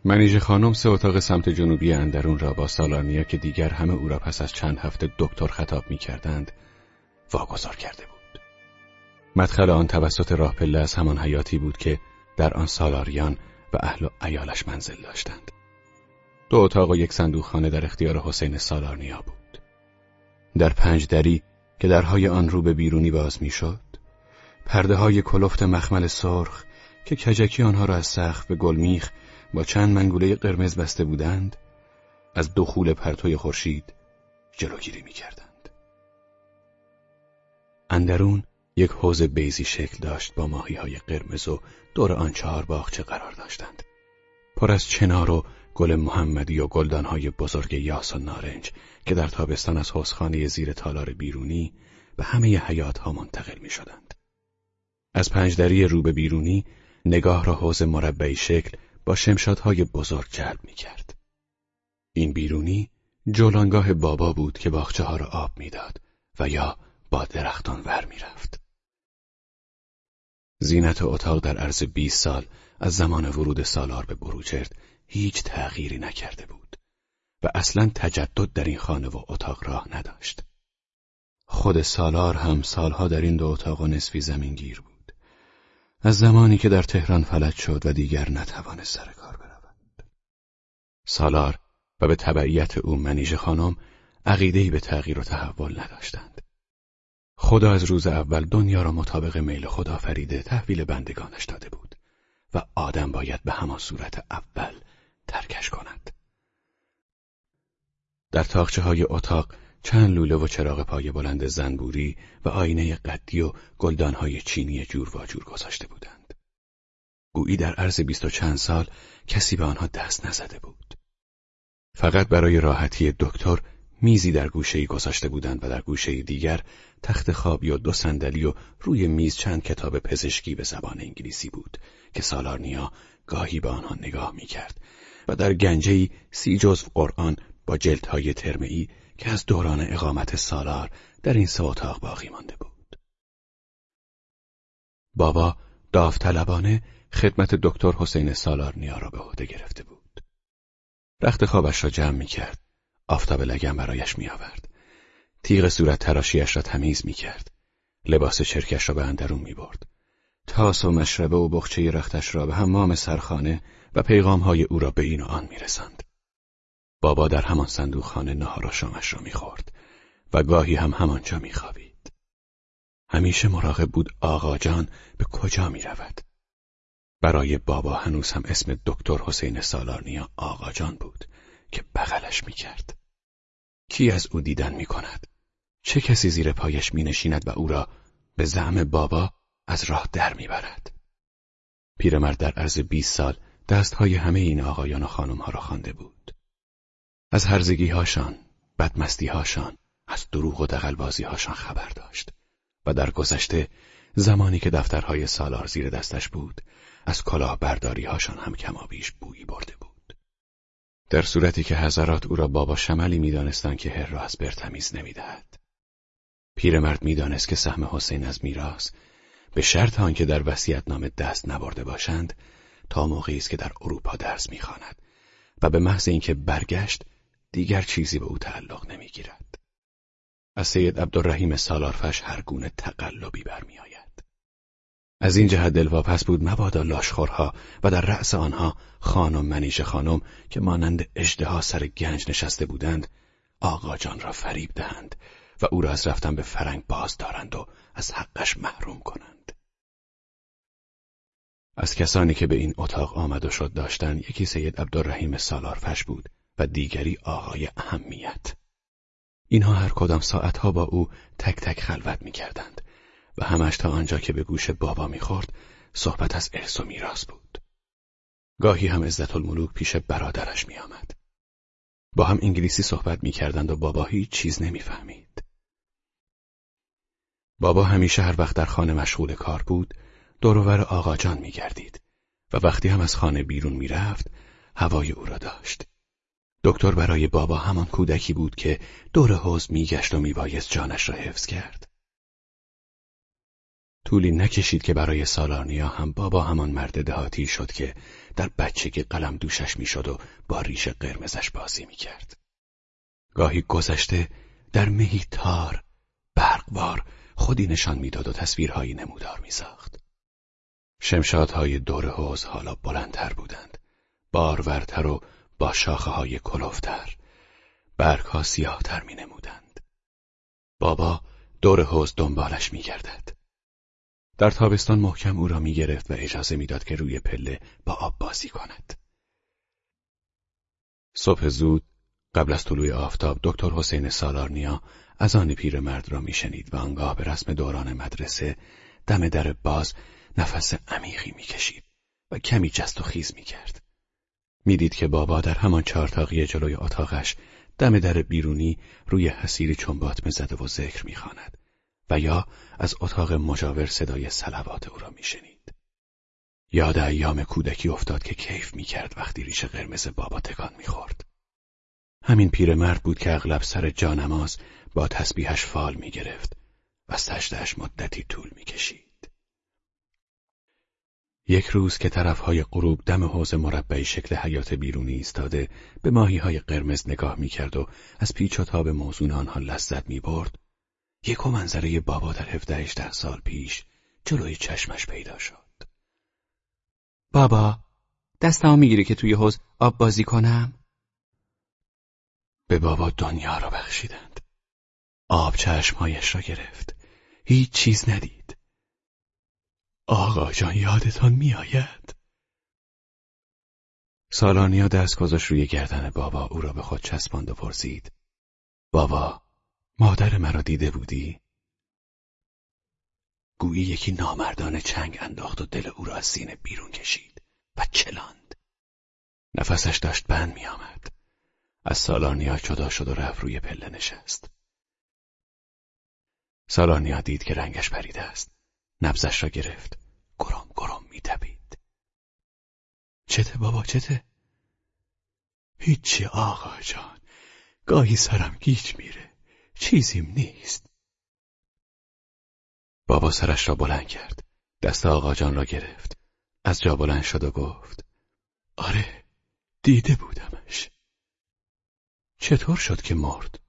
منیژه خانم 3 اتاق سمت جنوبی اندرون را با سالارنیا که دیگر همه او را پس از چند هفته دکتر خطاب می‌کردند واگذار کرده بود. مدخل آن توسط راه پله از همان حیاتی بود که در آن سالاریان و اهل و عیالش منزل داشتند. 2 اتاق و 1 صندوقخانه در اختیار حسین سالارنیا بود. در 5 دری که درهای آن رو به بیرونی باز می‌شد، پرده‌های کلفت مخمل سرخ که کجکی آنها را از سقف به گلمیخ با چند منگوله قرمز بسته بودند، از دخول پرتوی خورشید جلوگیری می‌کردند. اندرون یک حوض بیضی شکل داشت با ماهی‌های قرمز و دور آن 4 باغچه قرار داشتند، پر از چنار و گل محمدی و گلدان‌های بزرگ یاس و نارنج که در تابستان از حوضخانه زیر تالار بیرونی به همه حیاط‌ها منتقل می‌شدند. از 5 دری رو به بیرونی نگاه را حوض مربعی شکل با شمشادهای بزرگ جلب می‌کرد. این بیرونی جولانگاه بابا بود که باغچه‌ها را آب می‌داد و یا با درختان ور می‌رفت. زینت اتاق در عرض 20 سال از زمان ورود سالار به بروجرد هیچ تغییری نکرده بود و اصلاً تجدد در این خانه و اتاق راه نداشت. خود سالار هم سالها در این 2 اتاق و نصفی زمینگیر بود. از زمانی که در تهران فلج شد و دیگر نتوانست سر کار برود. سالار و به تبعیت او منیژه خانم عقیده‌ای به تغییر و تحول نداشتند. خدا از روز اول دنیا را مطابق میل خدا آفریده تحویل بندگانش داده بود و آدم باید به همان صورت اول ترکش کند. در تاقچه‌های اتاق چند لوله و چراغ پای بلند زنبوری و آینه قدی و گلدان‌های چینی جور و جور گذاشته بودند. گویی در عرض 20 و چند سال کسی به آنها دست نزده بود. فقط برای راحتی دکتر میزی در گوشه‌ای گذاشته بودند و در گوشه دیگر تخت خوابی و 2 صندلی و روی میز چند کتاب پزشکی به زبان انگلیسی بود که سالارنیا گاهی به آنها نگاه می‌کرد و در گنجه‌ای 30 جزو قرآن با جلدهای ترمئی که از دوران اقامت سالار در این 3 اتاق باقی مانده بود. بابا داوطلبانه خدمت دکتر حسین سالارنیا را به عهده گرفته بود. رخت خوابش را جمع می‌کرد، آفتاب لگن برایش می‌آورد، تیغ صورت تراشیش را تمیز می‌کرد، لباس چرکش را به اندرون می‌برد، تاس و مشربه و بخچه رختش را به حمام سرخانه و پیغام‌های او را به این و آن می‌رساند. بابا در همان صندوقخانه نهار و شامش را می‌خورد و گاهی هم همانجا می‌خوابید. همیشه مراقب بود آقا جان به کجا می‌رود. برای بابا هنوز هم اسم دکتر حسین سالارنیا آقا جان بود که بغلش می‌کرد. کی از او دیدن می‌کند؟ چه کسی زیر پایش می‌نشیند و او را به زعم بابا از راه در می‌برد؟ پیرمرد در عرض 20 سال دست‌های همه این آقایان و خانم‌ها را خوانده بود. از هرزگی‌هاشان، بدمستی‌هاشان، از دروغ و دغل‌بازی‌هاشان خبر داشت و در گذشته زمانی که دفترهای سالار زیر دستش بود، از کلاهبرداری‌هاشان هم کمابیش بویی برده بود. در صورتی که حضرات او را بابا شملی می‌دانستند که هر را از بر تمیز نمی‌دهد. پیرمرد می‌دانست که سهم حسین از میراث به شرط آنکه در وصیت‌نامه دست نبرده باشند تا موقعی است که در اروپا درس می‌خواند و به محض اینکه برگشت دیگر چیزی به او تعلق نمی‌گیرد. از سید عبدالرحیم سالارفش هر گونه تقلبی برمی‌آید. از این جهت دلواپس بود مبادا لاشخورها و در رأس آنها خانم منیژه خانم که مانند اژدها سر گنج نشسته بودند آقا جان را فریب دهند و او را از رفتن به فرنگ باز دارند و از حقش محروم کنند. از کسانی که به این اتاق آمد و شد داشتند یکی سید عبدالرحیم سالارفش بود و دیگری آقای اهمیت. اینها هر کدام ساعتها با او تک تک خلوت می‌کردند و همش تا آنجا که به گوش بابا می‌خورد صحبت از ارث و میراث بود. گاهی هم عزت الملوک پیش برادرش می‌آمد. با هم انگلیسی صحبت می‌کردند و بابا هیچ چیز نمی‌فهمید. بابا همیشه هر وقت در خانه مشغول کار بود دور و بر آقا جان می‌گردید و وقتی هم از خانه بیرون می‌رفت هوای او را داشت. دکتر برای بابا همان کودکی بود که دور حوض می‌گشت و می‌بایست جانش را حفظ کرد. طولی نکشید که برای سالارنیا هم بابا همان مرد دهاتی شد که در بچگی قلم دوشش میشد و با ریش قرمزش بازی میکرد. گاهی گذشته در مهی تار، برقوار خودی نشان میداد و تصویرهایی نمودار میساخت. شمشادهای دور حوض حالا بلندتر بودند، بارورتر و با شاخه‌های کلوفتر، برگها سیاهتر مینمودند. بابا دور حوض دنبالش میگردد. در تابستان محکم او را میگرفت و اجازه میداد که روی پله با آب بازی کند. صبح زود قبل از طلوع آفتاب دکتر حسین سالارنیا اذان پیرمرد را میشنید و آنگاه به رسم دوران مدرسه دم در باز نفس عمیقی میکشید و کمی جست و خیز میکرد. میدید که بابا در همان چهارتاقی جلوی اتاقش دم در بیرونی روی حصیری چنبات میزده و ذکر میخواند و یا از اتاق مجاور صدای صلوات او را میشنید. یاد ایام کودکی افتاد که کیف میکرد وقتی ریش قرمز بابا تکان میخورد. همین پیرمرد بود که اغلب سر جانماز با تسبیحش فال میگرفت و سجده‌اش مدتی طول میکشید. یک روز که طرفهای غروب دم حوض مربعی شکل حیات بیرونی ایستاده به ماهی‌های قرمز نگاه میکرد و از پیچ و تاب موزون آنها لذت میبرد، یکو منظره بابا در 17-18 سال پیش جلوی چشمش پیدا شد. بابا، دستمو میگیری که توی حوض آب بازی کنم؟ به بابا دنیا را بخشیدند. آب چشمهایش را گرفت. هیچ چیز ندید. آقا جان یادتان میآید؟ سالارنیا دست گذاشت روی گردن بابا، او را به خود چسباند و پرسید: بابا، مادر مرا دیده بودی؟ گویی یکی نامردانه چنگ انداخت و دل او را از سینه بیرون کشید و چلاند. نفسش داشت بند می آمد. از سالارنیا جدا شد و رفت روی پله نشست. سالارنیا دید که رنگش پریده است. نبضش را گرفت. گرم گرم می تپید. چته بابا چته؟ هیچی آقا جان. گاهی سرم گیج میره. چیزیم نیست. بابا سرش را بلند کرد. دست آقا جان را گرفت. از جا بلند شد و گفت: آره، دیده بودمش. چطور شد که مرد؟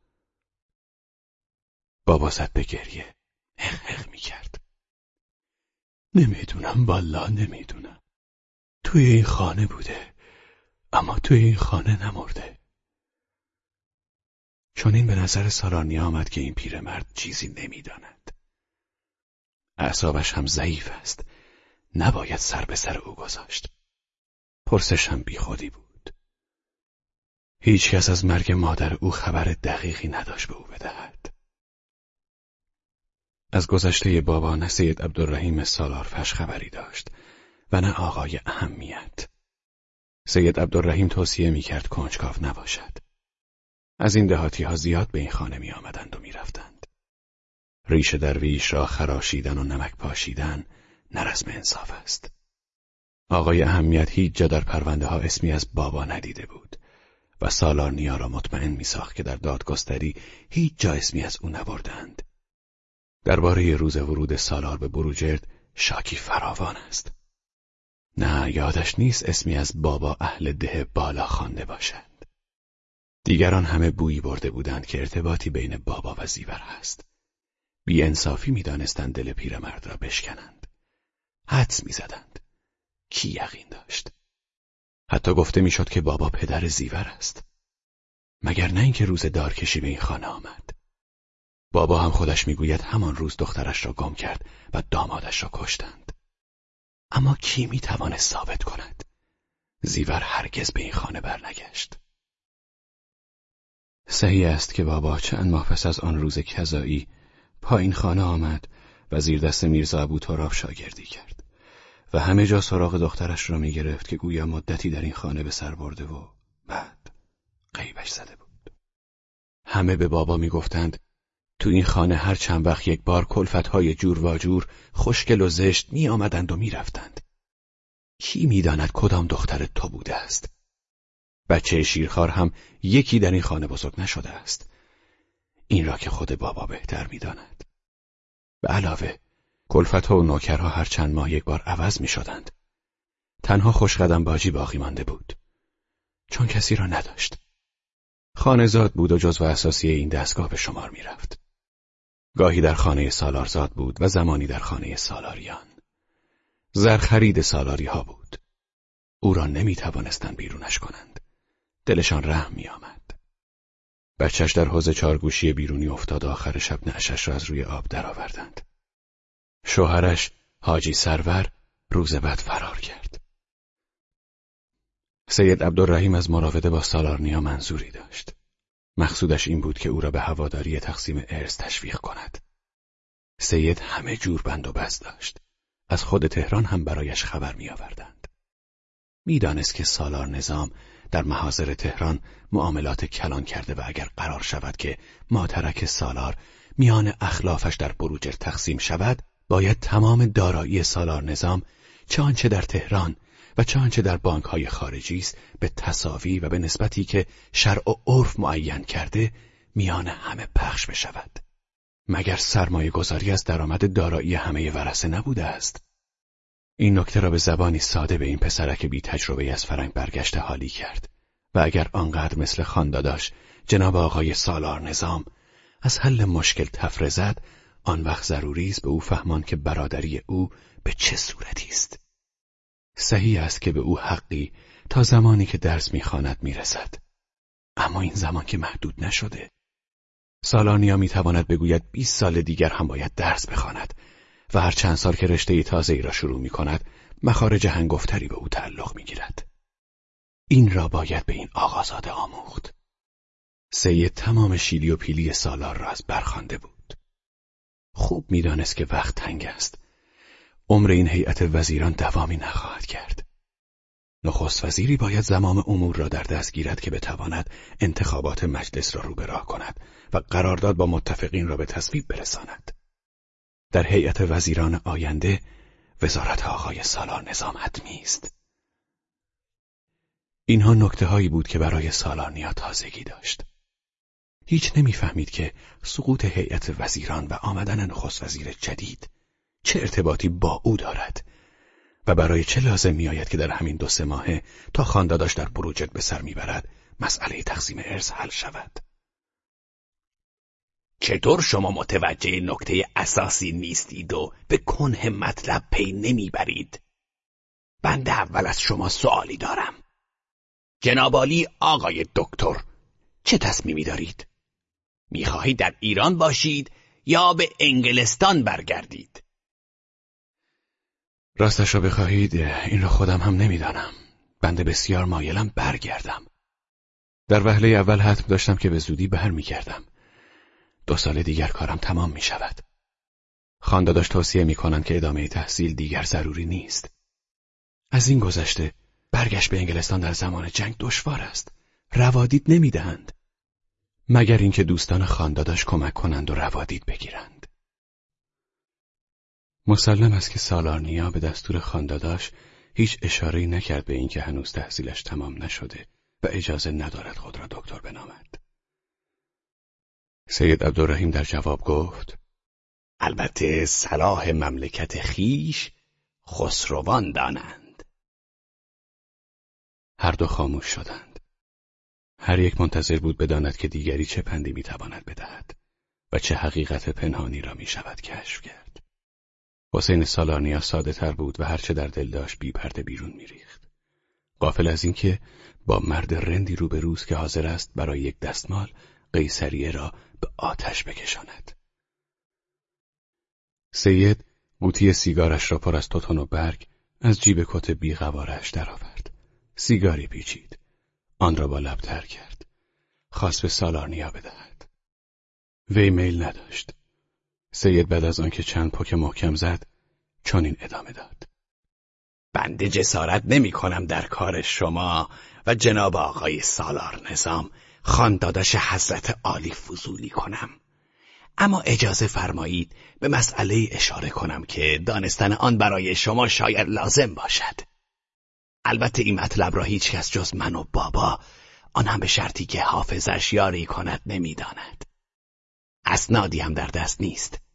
بابا زد به گریه. هق می کرد. نمیدونم والله نمیدونم. توی این خانه بوده، اما توی این خانه نمرده. چون این به نظر سالارنیا آمد که این پیرمرد چیزی نمیداند. اعصابش هم ضعیف است. نباید سر به سر او گذاشت. پرسش هم بی خودی بود. هیچ کس از مرگ مادر او خبر دقیقی نداشت به او بدهد. از گذشته بابا نه سید عبدالرحیم سالارفش خبری داشت و نه آقای اهمیت. سید عبدالرحیم توصیه میکرد کنجکاو نباشد. از این دهاتی ها زیاد به این خانه می آمدند و می رفتند. ریش درویش را خراشیدن و نمک پاشیدن نه رسم انصاف است. آقای اهمیت هیچ جا در پرونده ها اسمی از بابا ندیده بود و سالارنیا را مطمئن می ساخت که در دادگستری هیچ جا اسمی از او نبردند. درباره روز ورود سالار به بروجرد شاکی فراوان است. نه یادش نیست اسمی از بابا اهل ده بالا خوانده باشد. دیگران همه بویی برده بودند که ارتباطی بین بابا و زیور هست. بی انصافی می دانستند دل پیرمرد را بشکنند. حدس می زدند. کی یقین داشت؟ حتی گفته می شد که بابا پدر زیور است. مگر نه اینکه روز دارکشی به این خانه آمد. بابا هم خودش می گوید همان روز دخترش را گم کرد و دامادش را کشتند. اما کی می توانست ثابت کند؟ زیور هرگز به این خانه برنگشت. صحیح است که بابا چند ماه پس از آن روز کذایی پایین خانه آمد و زیر دست میرزا ابو تراب شاگردی کرد و همه جا سراغ دخترش را می گرفت که گویا مدتی در این خانه به سر برده و بعد غیبش زده بود. همه به بابا می گفتند تو این خانه هر چند وقت یک بار کلفت‌های جور و جور خوشگل و زشت می آمدند و می رفتند. کی می داند کدام دختر تو بوده است؟ بچه شیرخوار هم یکی در این خانه بزرگ نشده است. این را که خود بابا بهتر می داند. به علاوه کلفت‌ها و نوکرها هر چند ماه یک بار عوض می‌شدند. تنها خوشقدم باجی باقی مانده بود. چون کسی را نداشت. خانه‌زاد بود و جزو اساسی این دستگاه به شمار می‌رفت. گاهی در خانه سالارزاد بود و زمانی در خانه سالاریان. زرخرید سالاری‌ها بود. او را نمی‌توانستند بیرونش کنند. دلشان رحم می‌آمد. بچه‌ش در حوض چارگوشی بیرونی افتاد و آخر شب نعشش را از روی آب درآوردند. شوهرش حاجی سرور روز بعد فرار کرد. سید عبدالرحیم از مراوده با سالارنیا منظوری داشت. مقصودش این بود که او را به هواداری تقسیم ارث تشویق کند. سید همه جور بند و بست داشت. از خود تهران هم برایش خبر می‌آوردند. می‌دانست که سالار نظام در محاضر تهران معاملات کلان کرده و اگر قرار شود که ماترک سالار میان اخلافش در بروجرد تقسیم شود، باید تمام دارایی سالار نظام، چه آنچه در تهران و چه آنچه در بانک‌های خارجی است، به تساوی و به نسبتی که شرع و عرف معین کرده میان همه پخش بشود. مگر سرمایه گذاری از درآمد دارایی همه ورثه نبوده است؟ این نکته را به زبانی ساده به این پسرک بی تجربه از فرنگ برگشته حالی کرد و اگر آنقدر مثل خانداداش جناب آقای سالار نظام از حل مشکل تفره زد، آن وقت ضروری است به او فهمان که برادری او به چه صورتی است. صحیح است که به او حقی تا زمانی که درس می‌خواند میرسد، اما این زمان که محدود نشده. سالارنیا میتواند بگوید 20 سال دیگر هم باید درس بخواند و هر چند سال که رشته تازه‌ای را شروع می‌کند مخارج هنگفتری به او تعلق می‌گیرد. این را باید به این آقازاده آموخت. سید تمام شیلی و پیلی سالار را از برخوانده بود. خوب می‌دانست که وقت تنگ است. عمر این هیئت وزیران دوامی نخواهد کرد. نخست وزیری باید زمام امور را در دست گیرد که بتواند انتخابات مجلس را رو به راه کند و قرارداد با متفقین را به تصویب برساند. در هیئت وزیران آینده وزارت آقای سالار نظام حتمی است. اینها نکته‌هایی بود که برای سالارنیا تازگی داشت. هیچ نمی‌فهمید که سقوط هیئت وزیران و آمدن نخست وزیر جدید چه ارتباطی با او دارد و برای چه لازم می‌آید که در همین 2-3 ماه تا خانداداش در بروجرد به سر می‌برد مسئله تقسیم ارث حل شود. چطور شما متوجه نکته اساسی نیستید و به کنه مطلب پی نمیبرید؟ بنده اول از شما سوالی دارم. جناب عالی آقای دکتر، چه تصمیمی دارید؟ میخواهید در ایران باشید یا به انگلستان برگردید؟ راستش را بخواهید این را خودم هم نمیدانم. بنده بسیار مایلم برگردم. در وهله اول حتم داشتم که به زودی برمیگردم. 2 سال دیگر کارم تمام می شود. خانداداش توصیه می کنند که ادامه تحصیل دیگر ضروری نیست. از این گذشته برگشت به انگلستان در زمان جنگ دشوار است. روادید نمی دهند. مگر اینکه دوستان خانداداش کمک کنند و روادید بگیرند. مسلم است که سالارنیا به دستور خانداداش هیچ اشاره‌ای نکرد به اینکه هنوز تحصیلش تمام نشده و اجازه ندارد خود را دکتر بنامد. سید عبدالرحیم در جواب گفت: البته صلاح مملکت خیش خسروان دانند. هر دو خاموش شدند. هر یک منتظر بود بداند که دیگری چه پندی میتواند بدهد و چه حقیقت پنهانی را میشود کشف کرد. حسین سالارنیا ساده تر بود و هرچه در دل داشت بی پرده بیرون میریخت. غافل از اینکه با مرد رندی روبروست که حاضر است برای یک دستمال قیصریه را به آتش بکشاند. سید قوطی سیگارش را پر از توتون و برگ از جیب کت بی‌قواره‌اش درآورد. سیگاری پیچید. آن را با لب تر کرد. خواست به سالارنیا بدهد. وی میل نداشت. سید بعد از آنکه چند پک محکم زد چنین ادامه داد: بنده جسارت نمی کنم در کار شما و جناب آقای سالار نظام خانداداش حضرت عالی فضولی کنم، اما اجازه فرمایید به مسئله اشاره کنم که دانستن آن برای شما شاید لازم باشد. البته این مطلب را هیچ کس جز من و بابا، آن هم به شرطی که حافظش یاری کند، نمیداند. اسنادی هم در دست نیست.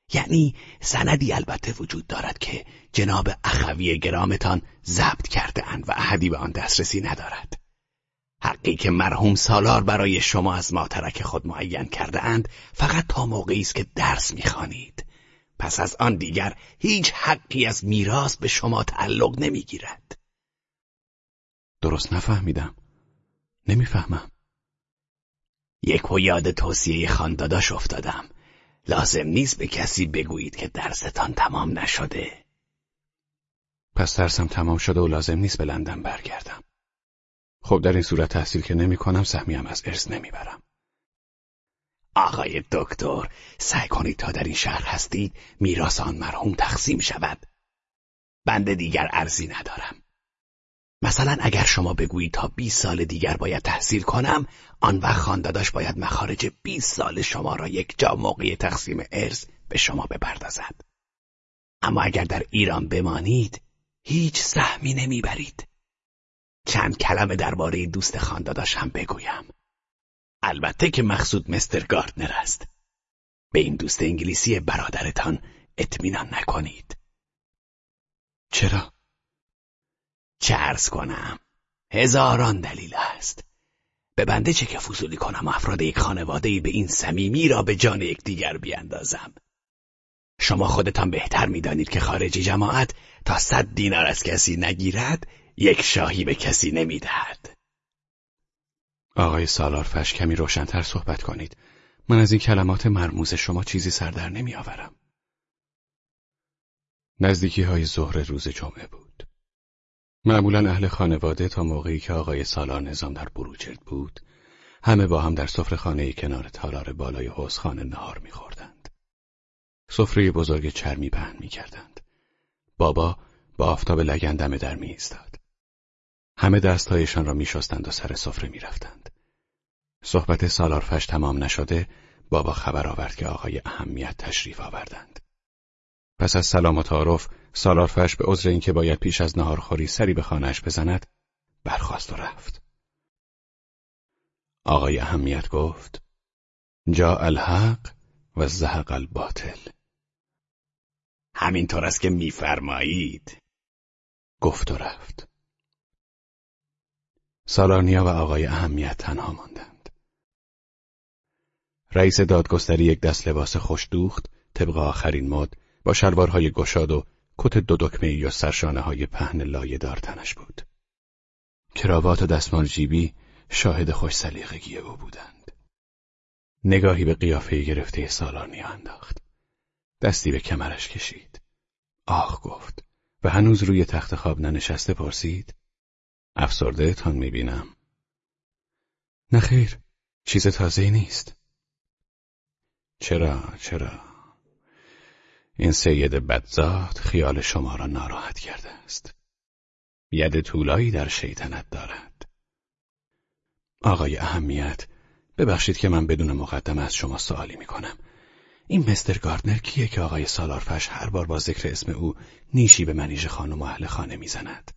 یعنی سندی البته وجود دارد که جناب اخوی گرامتان ضبط کرده اند و احدی به آن دسترسی ندارد. حقی که مرحوم سالار برای شما از ماترک خود معین کرده اند فقط تا موقعی است که درس می‌خوانید. پس از آن دیگر هیچ حقی از میراث به شما تعلق نمی‌گیرد. درست نفهمیدم. نمیفهمم. یک و یاد توصیه خانداداش افتادم. لازم نیست به کسی بگویید که درستان تمام نشده. پس درسم تمام شده و لازم نیست به لندن برگردم. خب در این صورت تحصیل که نمی کنم سهمیم از ارث نمیبرم. آقای دکتر، سعی کنید تا در این شهر هستید میراث آن مرحوم تقسیم شود. بنده دیگر ارزی ندارم. مثلا اگر شما بگویید تا 20 سال دیگر باید تحصیل کنم، آن وقت خانداداش باید مخارج 20 سال شما را یک جا موقع تقسیم ارث به شما بپردازد. اما اگر در ایران بمانید، هیچ سهمی نمیبرید. چند کلمه درباره دوست خانداداش هم بگویم. البته که مقصود مستر گاردنر است. به این دوست انگلیسی برادرتان اطمینان نکنید. چرا؟ چه عرض کنم؟ هزاران دلیل است. به بنده چه که فضولی کنم افراد یک خانواده‌ای به این صمیمی را به جان یکدیگر بیاندازم. شما خودتان بهتر می‌دانید که خارجی جماعت تا 100 دینار از کسی نگیرد، یک شاهی به کسی نمی‌دهد. آقای سالارفش کمی روشن‌تر صحبت کنید. من از این کلمات مرموز شما چیزی سر در نمی‌آورم. نزدیکی‌های ظهر روز جمعه بود. معمولاً اهل خانواده تا موقعی که آقای سالار نظام در بروجرد بود، همه با هم در سفره‌خانه‌ای کنار تالار بالای حوضخانه نهار می‌خوردند. سفره بزرگ چرمی پهن می‌کردند. بابا با آفتاب لگن دم در می‌ایستاد. همه دست‌هایشان را می‌شستند و سر سفره می‌رفتند. صحبت سالارفش تمام نشده، بابا خبر آورد که آقای اهمیت تشریف آوردند. پس از سلام و تعارف، سالارفش به عذر اینکه باید پیش از نهارخوری سری به خانه‌اش بزند، برخاست و رفت. آقای اهمیت گفت: جاء الحق و زهق الباطل. همینطور است که می‌فرمایید. گفت و رفت. سالارنیا و آقای اهمیت تنها ماندند. رئیس دادگستری یک دست لباس خوش دوخت، طبق آخرین مد، با شلوارهای گشاد و کت 2 دکمه‌ای و سرشانه‌های پهن لایه‌دار تنش بود. کراوات و دستمال جیبی شاهد خوش سلیقگی او بودند. نگاهی به قیافه گرفته سالارنیا انداخت. دستی به کمرش کشید. آخ گفت و هنوز روی تخت خواب ننشسته پرسید: افسرده تان میبینم. نخیر، چیز تازه‌ای نیست. چرا؟ این سید بدزاد خیال شما را ناراحت کرده است. ید طولایی در شیطنت دارد. آقای اهمیت، ببخشید که من بدون مقدمه از شما سوالی میکنم. این مستر گاردنر کیه که آقای سالارفش هر بار با ذکر اسم او نیشی به منیژه خانم و اهل خانه میزند؟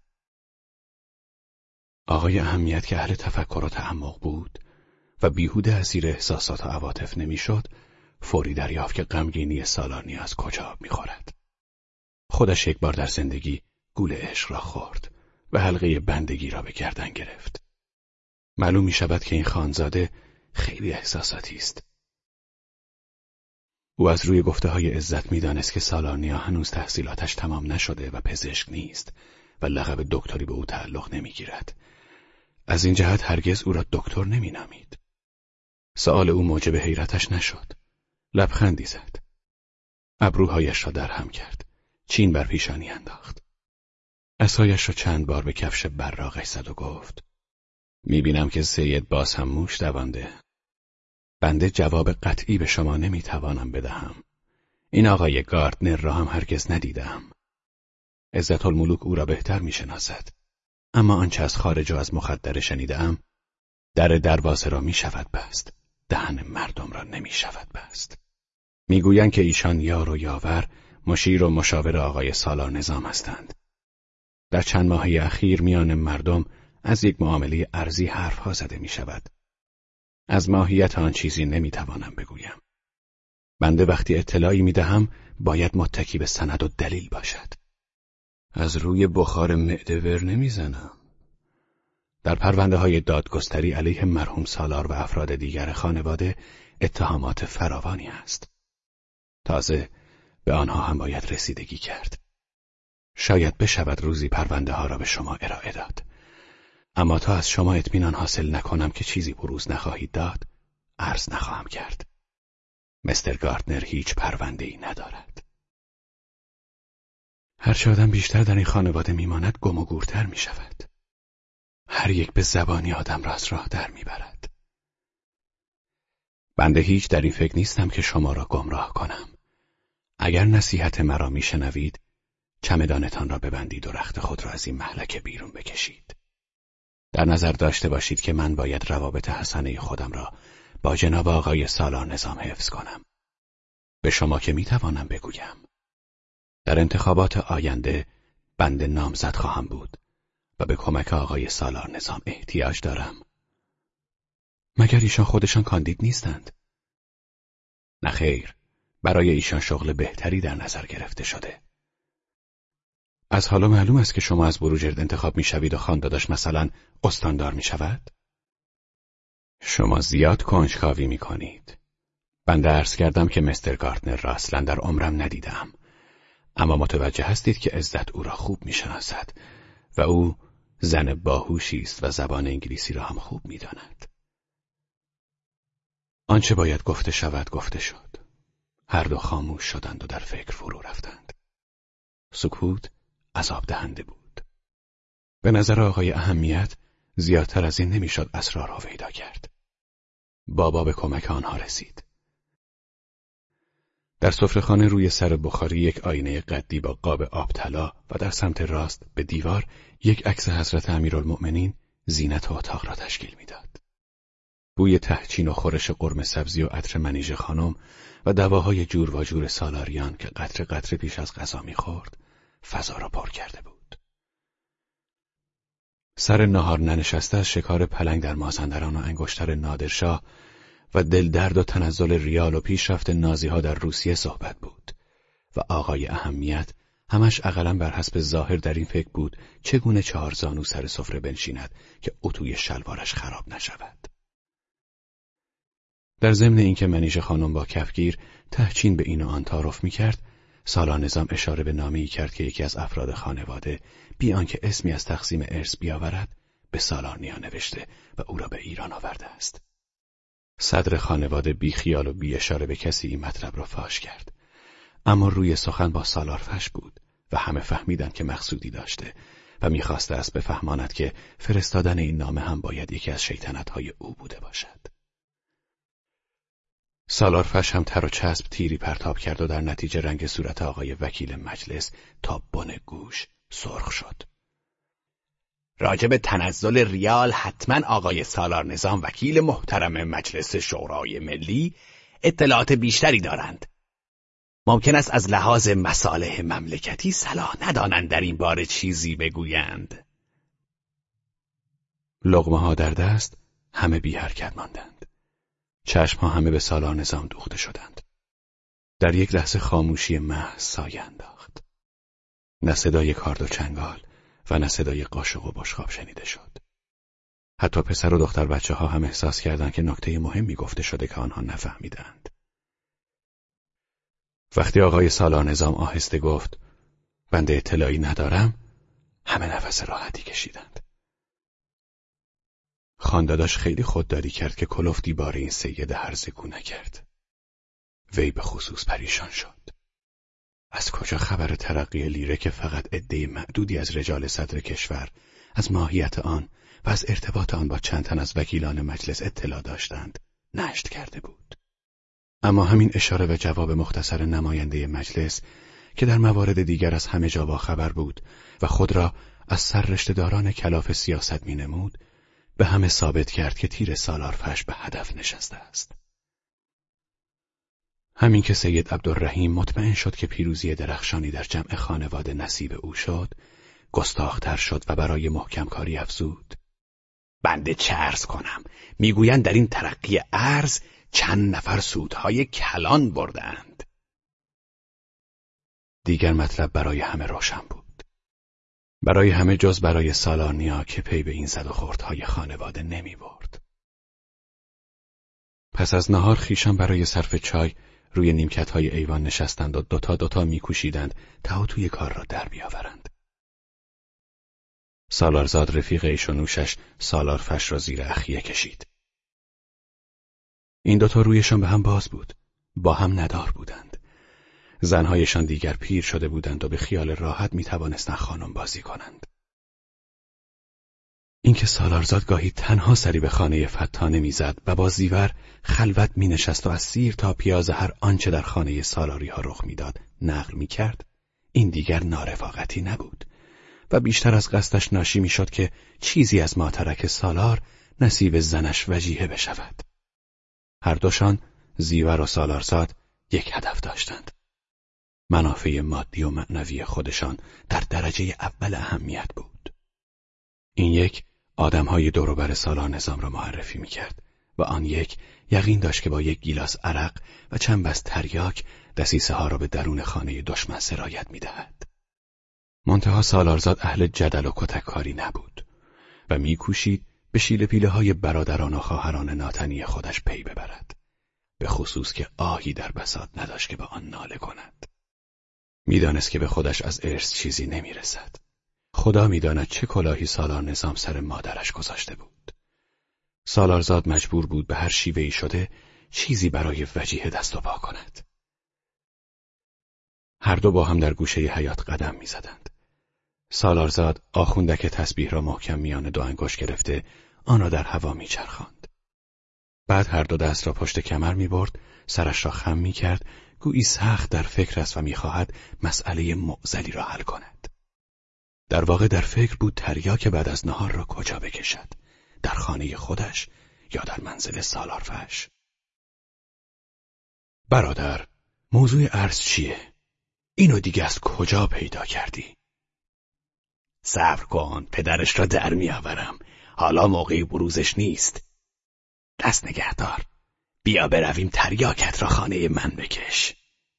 آقای اهمیت که اهل تفکر و تعمق بود و بیهوده اسیر احساسات و عواطف نمیشد، فوری دریافت که غمگینی سالارنیا از کجا آب میخورد. خودش یک بار در زندگی گول عشق را خورد و حلقه بندگی را به گردن گرفت. معلوم می شود که این خانزاده خیلی احساساتی است. او از روی گفته‌های عزت می‌دانست که سالارنیا هنوز تحصیلاتش تمام نشده و پزشک نیست و لقب دکتری به او تعلق نمی‌گیرد. از این جهت هرگز او را دکتر نمی‌نامید. سؤال او موجب حیرتش نشد. لبخندی زد. ابروهایش را درهم کرد. چین بر پیشانی انداخت. عصایش را چند بار به کفش براقش زد و گفت: می‌بینم که سید باز هم موش دوانده. بنده جواب قطعی به شما نمیتوانم بدهم. این آقای گاردنر را هم هرگز ندیدم. عزت الملوک او را بهتر میشناسد. اما آنچه از خارج و از مخدره شنیدم، در دروازه را میشود بست، دهن مردم را نمیشود بست. میگویند که ایشان یار و یاور، مشیر و مشاور آقای سالار نظام هستند. در چند ماهه اخیر میان مردم از یک معامله ارزی حرفها زده میشود. از ماهیت آن چیزی نمیتوانم بگویم. بنده وقتی اطلاعی میدهم باید متکی به سند و دلیل باشد. از روی بخار معده ور نمیزنم. در پرونده‌های دادگستری علیه مرحوم سالار و افراد دیگر خانواده اتهامات فراوانی است. تازه به آنها هم باید رسیدگی کرد. شاید بشود روزی پرونده ها را به شما ارائه داد. اما تا از شما اطمینان حاصل نکنم که چیزی بروز نخواهید داد، عرض نخواهم کرد. مستر گاردنر هیچ پرونده‌ای ندارد. هرچه آدم بیشتر در این خانواده میماند گم و گورتر میشود. هر یک به زبانی آدم را از راه در میبرد. بنده هیچ در این فکر نیستم که شما را گمراه کنم. اگر نصیحت مرا میشنوید، چمدانتان را ببندید و رخت خود را از این مهلکه بیرون بکشید. در نظر داشته باشید که من باید روابط حسنه خودم را با جناب آقای سالار نظام حفظ کنم. به شما که میتوانم بگویم. در انتخابات آینده بنده نامزد خواهم بود و به کمک آقای سالار نظام احتیاج دارم. مگر ایشان خودشان کاندید نیستند؟ نه خیر، برای ایشان شغل بهتری در نظر گرفته شده. از حالا معلوم است که شما از بروجرد انتخاب میشوید و خانداداش مثلا استاندار میشود؟ شما زیاد کنجکاوی میکنید. بنده عرض کردم که مستر گاردنر را اصلا در عمرم ندیدم، اما متوجه هستید که عزت او را خوب میشناسد و او زن باهوشی است و زبان انگلیسی را هم خوب میداند. آنچه باید گفته شود گفته شد. هر دو خاموش شدند و در فکر فرو رفتند. سکوت عذاب دهنده بود. به نظر آقای اهمیت زیادتر از این نمیشد اسرار را پیدا کرد. بابا به کمک آنها رسید. در سفره‌خانه روی سر بخاری یک آینه قدی با قاب آب طلا و در سمت راست به دیوار یک عکس حضرت امیرالمؤمنین زینت اتاق را تشکیل میداد. بوی تهچین و خورش قرمه سبزی و عطر منیژه خانم و دواهای جور و جور سالاریان که قطره قطره پیش از غذا می‌خورد فضا را پر کرده بود. سر نهار ننشسته از شکار پلنگ در مازندران و انگشتر نادرشاه و دلدرد و تنزل ریال و پیشرفت نازی‌ها در روسیه صحبت بود و آقای اهمیت همش اقلاً بر حسب ظاهر در این فکر بود چگونه 4 زانو سر سفره بنشیند که اتوی شلوارش خراب نشود. در ضمن اینکه منیژه خانم با کفگیر تهچین به این و آن تعارف می‌کرد، سالار نظام اشاره به نامه‌ای کرد که یکی از افراد خانواده بی آنکه اسمی از تقسیم ارث بیاورد به سالار نیا نوشته و او را به ایران آورده است. صدر خانواده بی خیال و بی اشاره به کسی این مطلب را فاش کرد، اما روی سخن با سالار فش بود و همه فهمیدند که مقصودی داشته و می‌خواسته است بفهماند که فرستادن این نامه هم باید یکی از شیطنت‌های او بوده باشد. سالار فش هم تر و چسب تیری پرتاب کرد و در نتیجه رنگ صورت آقای وکیل مجلس تا بن گوش سرخ شد. راجب تنزل ریال حتما آقای سالار نظام وکیل محترم مجلس شورای ملی اطلاعات بیشتری دارند. ممکن است از لحاظ مصالح مملکتی صلاح ندانند در این باره چیزی بگویند. لقمه ها در دست همه بی حرکت ماندند. چشم ها همه به سالار نظام دوخته شدند. در یک لحظه خاموشی محض سایه انداخت. نه صدای کارد و چنگال و نه صدای قاشق و بشقاب شنیده شد. حتی پسر و دختر بچه ها هم احساس کردند که نکته مهمی گفته شده که آنها نفهمیدند. وقتی آقای سالار نظام آهسته گفت بنده اطلاعی ندارم، همه نفس راحتی کشیدند. خانداداش خیلی خودداری کرد که کلفتی بار این سید هرزگو نکرد. وی به خصوص پریشان شد. از کجا خبر ترقی لیره که فقط عده معدودی از رجال صدر کشور از ماهیت آن و از ارتباط آن با چند تن از وکیلان مجلس اطلاع داشتند نشت کرده بود. اما همین اشاره و جواب مختصر نماینده مجلس که در موارد دیگر از همه جا با خبر بود و خود را از سررشته‌داران کلاف سیاست می نمود، به همه ثابت کرد که تیر سالار فش به هدف نشسته است. همین که سید عبدالرحیم مطمئن شد که پیروزی درخشانی در جمع خانواده نصیب او شد، گستاخ‌تر شد و برای محکم کاری افزود: بنده چه عرض کنم؟ میگویند در این ترقی ارز چند نفر سودهای کلان بردند. دیگر مطلب برای همه روشن بود. برای همه جز برای سالارنیا که پی به این زد و خوردهای خانواده نمی برد. پس از نهار خویشان برای صرف چای روی نیمکت‌های ایوان نشستند و دوتا می‌کوشیدند تا توی کار را در بیاورند. سالارزاد رفیق ایش و نوشش سالارفش را زیر اخیه کشید. این دوتا رویشان به هم باز بود، با هم ندار بودند. زنهایشان دیگر پیر شده بودند و به خیال راحت می‌توانستند خانم بازی کنند. اینکه سالارزاد گاهی تنها سری به خانه فتانه میزد و با زیور خلوت مینشست و از سیر تا پیاز هر آنچه در خانه سالاری ها رخ میداد نقل میکرد، این دیگر نارفاقتی نبود و بیشتر از قصدش ناشی میشد که چیزی از ماترک سالار نصیب زنش وجیه بشود. هر دوشان، زیور و سالارزاد، یک هدف داشتند: منافع مادی و معنوی خودشان در درجه اول اهمیت بود. این یک آدم‌های دور و بر سالار نظام را معرفی می‌کرد و آن یک یقین داشت که با یک گیلاس عرق و چند بست تریاک دسیسه ها را به درون خانه دشمن سرایت می‌دهد. منتها سالارزاد اهل جدل و کتککاری نبود و می‌کوشید به شیله پیله های برادران و خواهران ناتنی خودش پی ببرد، به خصوص که آهی در بساط نداشت که به آن ناله کند. می‌دانست که به خودش از ارث چیزی نمی‌رسد. خدا می‌داند چه کلاهی سالار نظام سر مادرش گذاشته بود. سالارزاد مجبور بود به هر شیوه‌ای شده چیزی برای وجیه دست و پا کند. هر دو با هم در گوشه حیاط قدم می‌زدند. سالارزاد آخوندک تسبیح را محکم میان دو انگشت گرفته آن را در هوا می‌چرخاند. بعد هر دو دست را پشت کمر می‌برد، سرش را خم می‌کرد، گویی سخت در فکر است و می‌خواهد مسئله معضلی را حل کند. در واقع در فکر بود تریاک بعد از نهار را کجا بکشد، در خانه خودش یا در منزل سالارفش. برادر، موضوع ارث چیه؟ اینو دیگه از کجا پیدا کردی؟ صبر کن، پدرش را در میآورم. حالا موقعی بروزش نیست. دست نگهدار. بیا برویم تریاکت را خانه من بکش.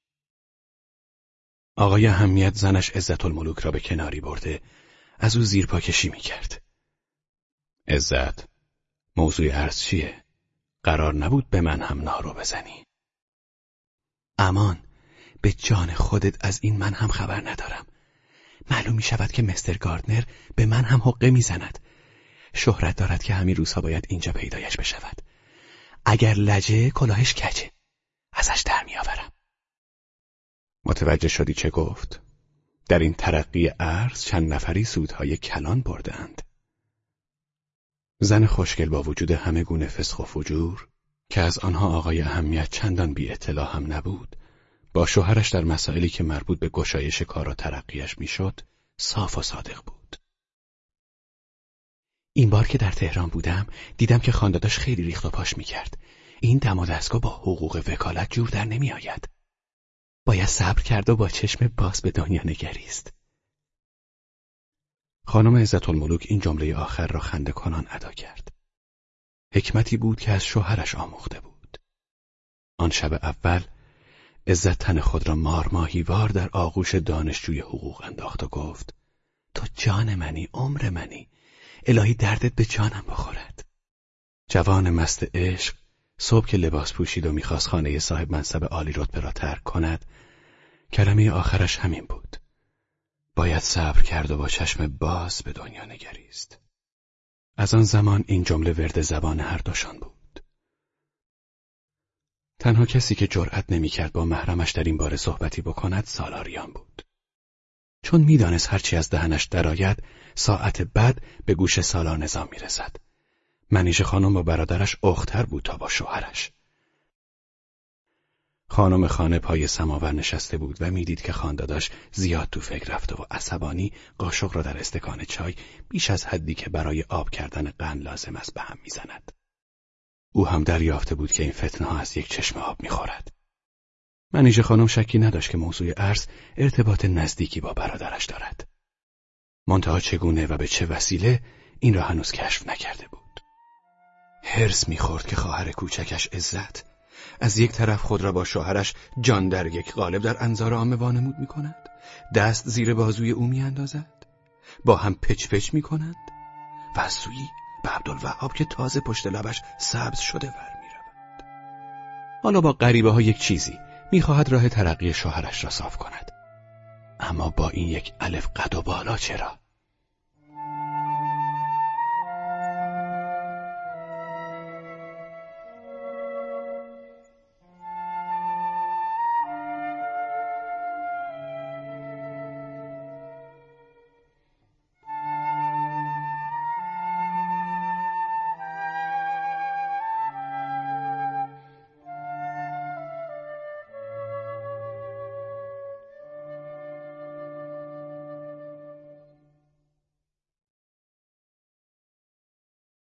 آقای اهمیت زنش عزت الملوک را به کناری برده از او زیرپا کشی میکرد. عزت، موضوع ارث چیه؟ قرار نبود به من هم نارو بزنی. امان، به جان خودت از این من هم خبر ندارم. معلوم می شود که مستر گاردنر به من هم حقه می زند. شهرت دارد که همین روزها باید اینجا پیدایش بشود. اگر لجه کلاهش کجه. ازش در می آورم. متوجه شدی چه گفت؟ در این ترقی ارث چند نفری سودهای کلان بردند. زن خوشگل با وجود همه گونه فسق و فجور که از آنها آقای اهمیت چندان بی اطلاع هم نبود، با شوهرش در مسائلی که مربوط به گشایش کار و ترقیش میشد صاف و صادق بود. این بار که در تهران بودم دیدم که خانداداش خیلی ریخت و پاش میکرد. این دم و دستگاه با حقوق وکالت جور در نمی آید. باید صبر کرد و با چشم باز به دنیا نگریست. خانم عزت الملوک این جمله آخر را خنده کنان ادا کرد. حکمتی بود که از شوهرش آموخته بود. آن شب اول عزت تن خود را مارماهیوار در آغوش دانشجوی حقوق انداخت و گفت: تو جان منی، عمر منی، الهی دردت به جانم بخورد. جوان مست عشق صبح که لباس پوشید و میخواست خانه صاحب منصب عالی رتبه را ترک کند، کلمه آخرش همین بود: باید صبر کرد و با چشم باز به دنیا نگریست. از آن زمان این جمله ورد زبان هر دوشان بود. تنها کسی که جرأت نمی‌کرد با محرمش در این باره صحبتی بکند سالاریان بود. چون میدانست هرچی از دهنش درآید ساعت بعد به گوش سالار نظام میرسد. منیژه خانم با برادرش اختر بود تا با شوهرش. خانم خانه پای سماور نشسته بود و میدید که خانداداش زیاد تو فکر رفته و عصبانی قاشق را در استکان چای بیش از حدی که برای آب کردن قند لازم است به هم میزند. او هم دریافته بود که این فتنه ها از یک چشمه آب میخورد. منیژه خانم شکی نداشت که موضوع ارث ارتباط نزدیکی با برادرش دارد. منتها چگونه و به چه وسیله این را هنوز کشف نکرده بود. حرص میخورد که خواهر کوچکش عزت از یک طرف خود را با شوهرش جان در یک قالب در انظار عامه وانمود میکند دست زیر بازوی او میاندازد، با هم پچ پچ میکنند و از سویی به عبدالوهاب که تازه پشت لبش سبز شده ور میرود. حالا با غریبه ها یک چیزی میخواهد راه ترقی شوهرش را صاف کند، اما با این یک الف قد و بالا چرا؟